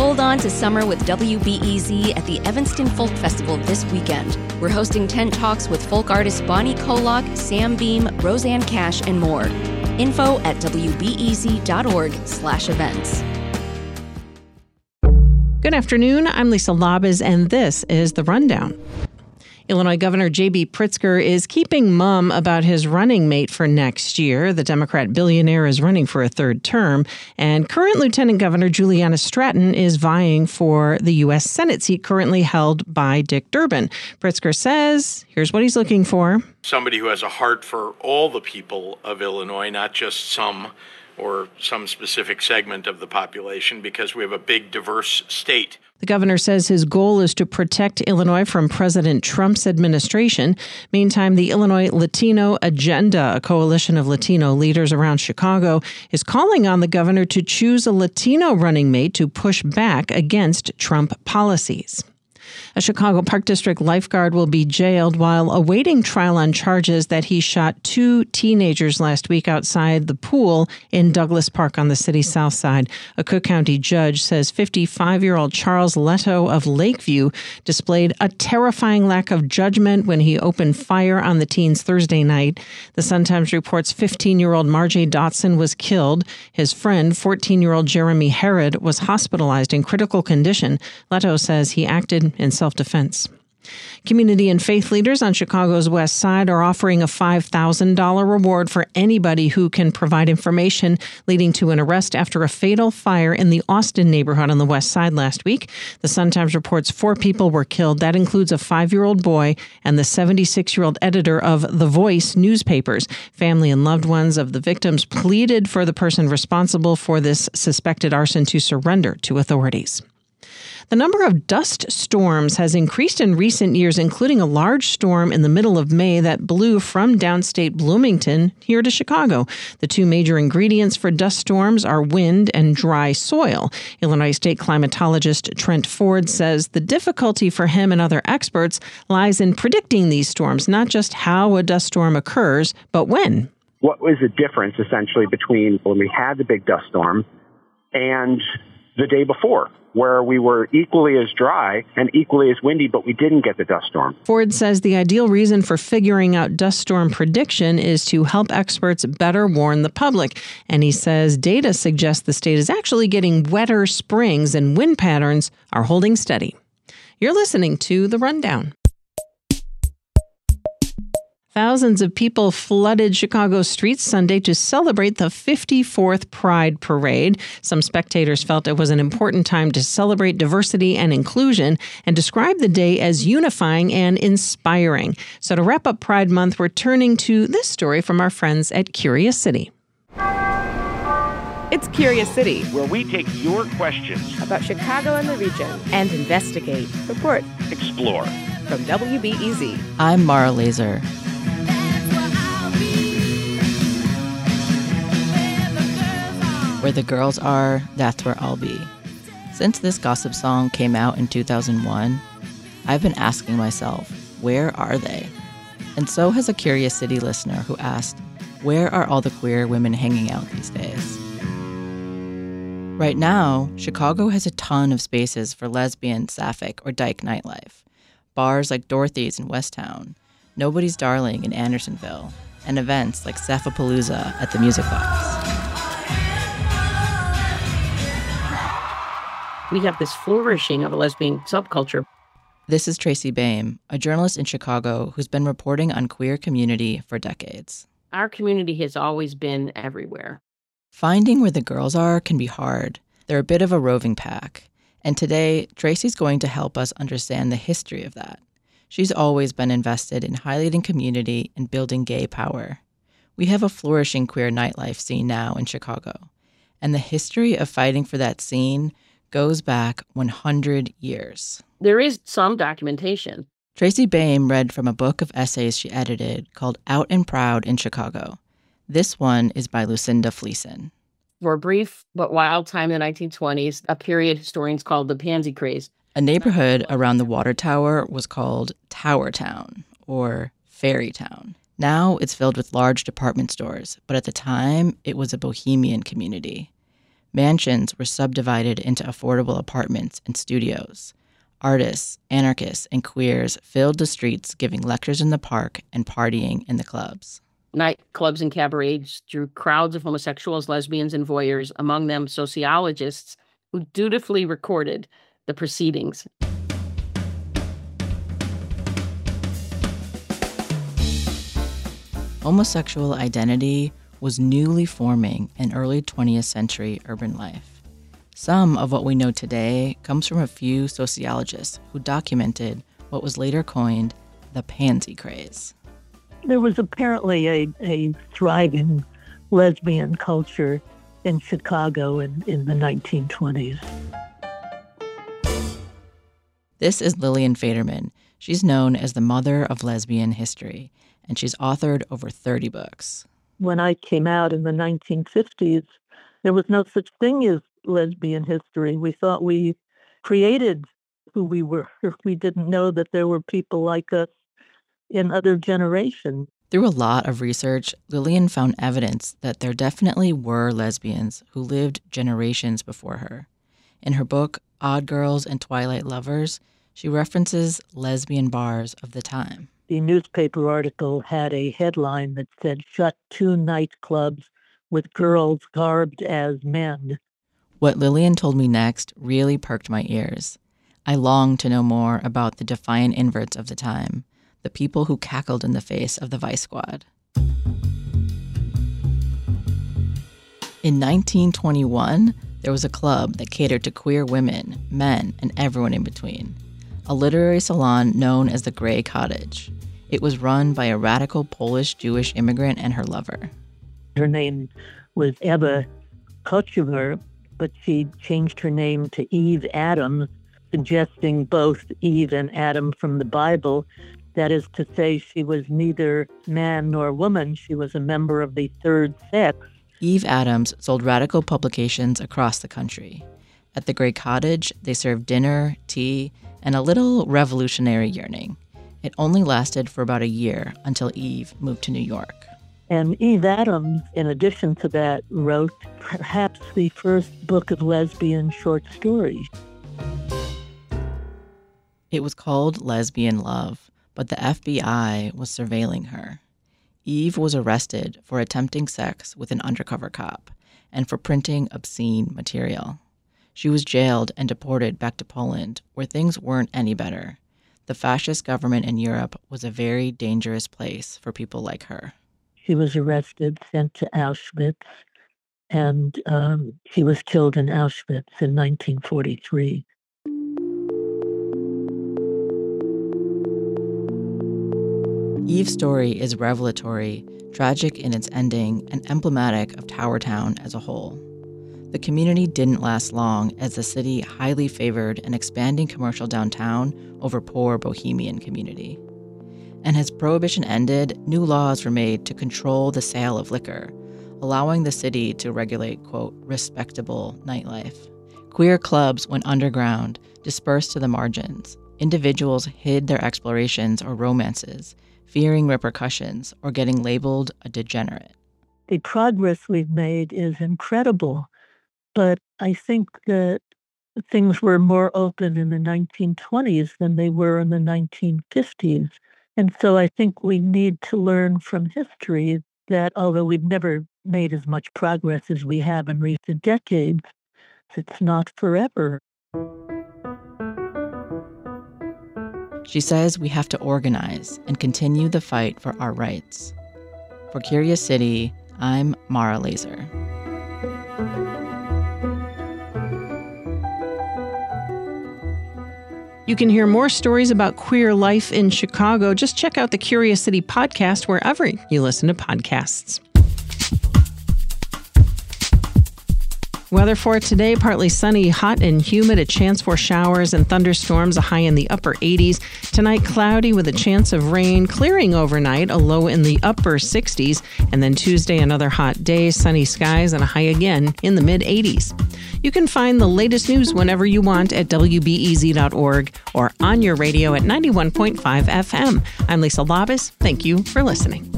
Hold on to summer with WBEZ at the Evanston Folk Festival this weekend. We're hosting tent talks with folk artists Bonnie Kolock, Sam Beam, Roseanne Cash, and more. Info at wbez.org/events. Good afternoon. I'm Lisa Labuz, and this is The Rundown. Illinois Governor J.B. Pritzker is keeping mum about his running mate for next year. The Democrat billionaire is running for a third term, and current Lieutenant Governor Juliana Stratton is vying for the U.S. Senate seat currently held by Dick Durbin. Pritzker says, here's what he's looking for. Somebody who has a heart for all the people of Illinois, not just some or some specific segment of the population, because we have a big, diverse state. The governor says his goal is to protect Illinois from President Trump's administration. Meantime, the Illinois Latino Agenda, a coalition of Latino leaders around Chicago, is calling on the governor to choose a Latino running mate to push back against Trump policies. A Chicago Park District lifeguard will be jailed while awaiting trial on charges that he shot 2 teenagers last week outside the pool in Douglas Park on the city's south side. A Cook County judge says 55-year-old Charles Leto of Lakeview displayed a terrifying lack of judgment when he opened fire on the teens Thursday night. The Sun-Times reports 15-year-old Marjay Dotson was killed. His friend, 14-year-old Jeremy Herod, was hospitalized in critical condition. Leto says he acted in self-defense. Community and faith leaders on Chicago's West Side are offering a $5,000 reward for anybody who can provide information leading to an arrest after a fatal fire in the Austin neighborhood on the West Side last week. The Sun-Times reports 4 people were killed. That includes a 5-year-old boy and the 76-year-old editor of The Voice newspapers. Family and loved ones of the victims pleaded for the person responsible for this suspected arson to surrender to authorities. The number of dust storms has increased in recent years, including a large storm in the middle of May that blew from downstate Bloomington here to Chicago. The 2 major ingredients for dust storms are wind and dry soil. Illinois state climatologist Trent Ford says the difficulty for him and other experts lies in predicting these storms, not just how a dust storm occurs, but when. What was the difference, essentially, between when we had the big dust storm and the day before, where we were equally as dry and equally as windy, but we didn't get the dust storm? Ford says the ideal reason for figuring out dust storm prediction is to help experts better warn the public. And he says data suggests the state is actually getting wetter springs and wind patterns are holding steady. You're listening to The Rundown. Thousands of people flooded Chicago's streets Sunday to celebrate the 54th Pride Parade. Some spectators felt it was an important time to celebrate diversity and inclusion and described the day as unifying and inspiring. So to wrap up Pride Month, we're turning to this story from our friends at Curious City. It's Curious City, where we take your questions about Chicago and the region and investigate, report, explore. From WBEZ, I'm Mara Laser. Where the girls are, that's where I'll be. Since this gossip song came out in 2001, I've been asking myself, where are they? And so has a Curious City listener who asked, where are all the queer women hanging out these days? Right now, Chicago has a ton of spaces for lesbian, sapphic, or dyke nightlife. Bars like Dorothy's in Westtown, Nobody's Darling in Andersonville, and events like Sapphapalooza at the Music Box. We have this flourishing of a lesbian subculture. This is Tracy Baim, a journalist in Chicago who's been reporting on queer community for decades. Our community has always been everywhere. Finding where the girls are can be hard. They're a bit of a roving pack. And today, Tracy's going to help us understand the history of that. She's always been invested in highlighting community and building gay power. We have a flourishing queer nightlife scene now in Chicago. And the history of fighting for that scene goes back 100 years. There is some documentation. Tracy Baim read from a book of essays she edited called Out and Proud in Chicago. This one is by Lucinda Fleeson. For a brief but wild time in the 1920s, a period historians called the Pansy Craze. A neighborhood around the water tower was called Tower Town, or Fairy Town. Now it's filled with large department stores, but at the time, it was a bohemian community. Mansions were subdivided into affordable apartments and studios. Artists, anarchists, and queers filled the streets, giving lectures in the park and partying in the clubs. Nightclubs and cabarets drew crowds of homosexuals, lesbians, and voyeurs, among them sociologists who dutifully recorded the proceedings. Homosexual identity was newly forming in early 20th century urban life. Some of what we know today comes from a few sociologists who documented what was later coined the pansy craze. There was apparently a thriving lesbian culture in Chicago in the 1920s. This is Lillian Faderman. She's known as the mother of lesbian history, and she's authored over 30 books. When I came out in the 1950s, there was no such thing as lesbian history. We thought we created who we were. We didn't know that there were people like us in other generations. Through a lot of research, Lillian found evidence that there definitely were lesbians who lived generations before her. In her book, Odd Girls and Twilight Lovers, she references lesbian bars of the time. The newspaper article had a headline that said, "Shut 2 nightclubs with girls garbed as men." What Lillian told me next really perked my ears. I longed to know more about the defiant inverts of the time, the people who cackled in the face of the Vice Squad. In 1921, there was a club that catered to queer women, men, and everyone in between. A literary salon known as the Grey Cottage. It was run by a radical Polish-Jewish immigrant and her lover. Her name was Eva Kochevar, but she changed her name to Eve Adams, suggesting both Eve and Adam from the Bible. That is to say, she was neither man nor woman. She was a member of the third sex. Eve Adams sold radical publications across the country. At the Grey Cottage, they served dinner, tea, and a little revolutionary yearning. It only lasted for about a year until Eve moved to New York. And Eve Adams, in addition to that, wrote perhaps the first book of lesbian short stories. It was called Lesbian Love, but the FBI was surveilling her. Eve was arrested for attempting sex with an undercover cop and for printing obscene material. She was jailed and deported back to Poland, where things weren't any better. The fascist government in Europe was a very dangerous place for people like her. She was arrested, sent to Auschwitz, and she was killed in Auschwitz in 1943. Eve's story is revelatory, tragic in its ending, and emblematic of Tower Town as a whole. The community didn't last long as the city highly favored an expanding commercial downtown over poor bohemian community. And as Prohibition ended, new laws were made to control the sale of liquor, allowing the city to regulate, quote, respectable nightlife. Queer clubs went underground, dispersed to the margins. Individuals hid their explorations or romances, fearing repercussions or getting labeled a degenerate. The progress we've made is incredible, but I think that things were more open in the 1920s than they were in the 1950s. And so I think we need to learn from history that although we've never made as much progress as we have in recent decades, it's not forever. She says we have to organize and continue the fight for our rights. For Curious City, I'm Mara Laser. You can hear more stories about queer life in Chicago. Just check out the Curious City podcast wherever you listen to podcasts. Weather for today, partly sunny, hot and humid, a chance for showers and thunderstorms, a high in the upper 80s. Tonight, cloudy with a chance of rain, clearing overnight, a low in the upper 60s. And then Tuesday, another hot day, sunny skies, and a high again in the mid-80s. You can find the latest news whenever you want at WBEZ.org or on your radio at 91.5 FM. I'm Lisa Labus. Thank you for listening.